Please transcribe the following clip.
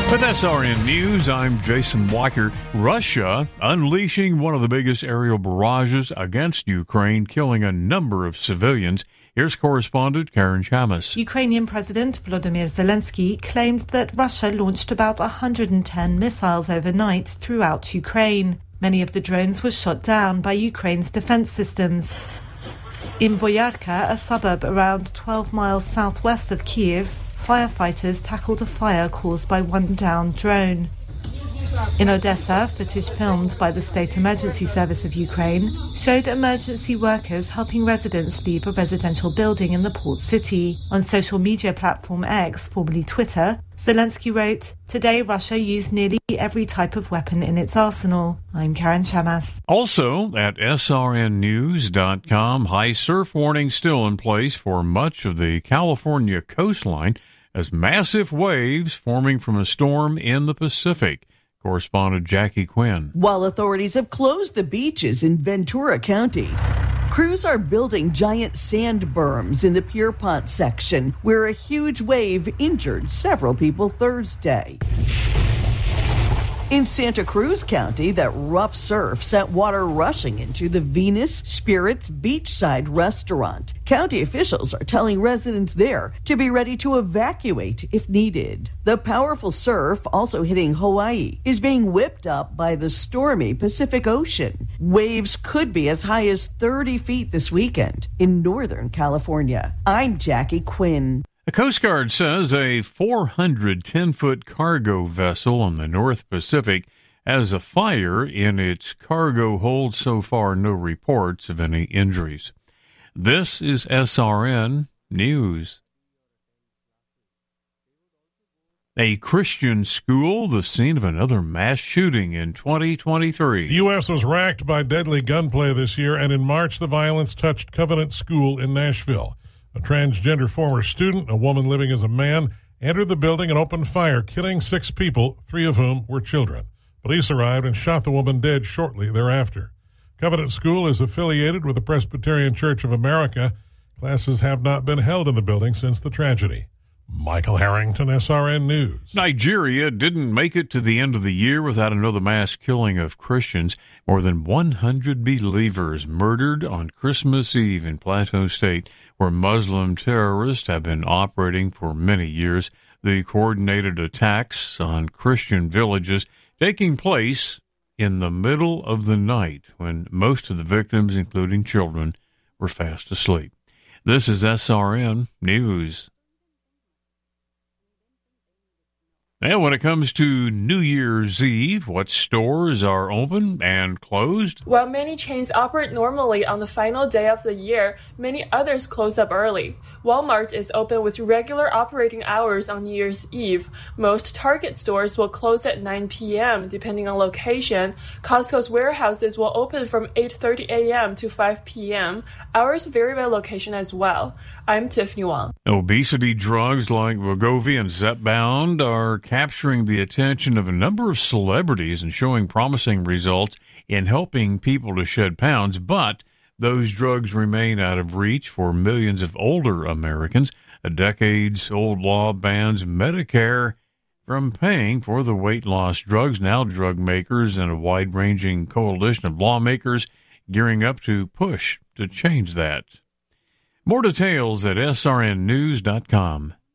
With SRN News, I'm Jason Walker. Russia unleashing one of the biggest aerial barrages against Ukraine, killing a number of civilians. Here's correspondent Karen Chamas. Ukrainian President Volodymyr Zelensky claimed that Russia launched about 110 missiles overnight throughout Ukraine. Many of the drones were shot down by Ukraine's defense systems. In Boyarka, a suburb around 12 miles southwest of Kyiv, firefighters tackled a fire caused by one downed drone. In Odessa, footage filmed by the State Emergency Service of Ukraine showed emergency workers helping residents leave a residential building in the port city. On social media platform X, formerly Twitter, Zelensky wrote, "Today Russia used nearly every type of weapon in its arsenal." I'm Karen Chamas. Also at srnnews.com, high surf warning still in place for much of the California coastline as massive waves forming from a storm in the Pacific. Correspondent Jackie Quinn. While authorities have closed the beaches in Ventura County, crews are building giant sand berms in the Pierpont section, where a huge wave injured several people Thursday. In Santa Cruz County, that rough surf sent water rushing into the Venus Spirits beachside restaurant. County officials are telling residents there to be ready to evacuate if needed. The powerful surf, also hitting Hawaii, is being whipped up by the stormy Pacific Ocean. Waves could be as high as 30 feet this weekend in Northern California. I'm Jackie Quinn. The Coast Guard says a 410-foot cargo vessel on the North Pacific has a fire in its cargo hold. So far, no reports of any injuries. This is SRN News. A Christian school, the scene of another mass shooting in 2023. The U.S. was racked by deadly gunplay this year, and in March, the violence touched Covenant School in Nashville. A transgender former student, a woman living as a man, entered the building and opened fire, killing 6 people, 3 of whom were children. Police arrived and shot the woman dead shortly thereafter. Covenant School is affiliated with the Presbyterian Church of America. Classes have not been held in the building since the tragedy. Michael Harrington, SRN News. Nigeria didn't make it to the end of the year without another mass killing of Christians. More than 100 believers murdered on Christmas Eve in Plateau State, where Muslim terrorists have been operating for many years. The coordinated attacks on Christian villages taking place in the middle of the night when most of the victims, including children, were fast asleep. This is SRN News. And when it comes to New Year's Eve, what stores are open and closed? While many chains operate normally on the final day of the year, many others close up early. Walmart is open with regular operating hours on New Year's Eve. Most Target stores will close at 9 p.m. depending on location. Costco's warehouses will open from 8:30 a.m. to 5 p.m. Hours vary by location as well. I'm Tiffany Wong. Obesity drugs like Wegovy and Zepbound are capturing the attention of a number of celebrities and showing promising results in helping people to shed pounds, but those drugs remain out of reach for millions of older Americans. A decades-old law bans Medicare from paying for the weight loss drugs. Now drug makers and a wide-ranging coalition of lawmakers gearing up to push to change that. More details at srnnews.com.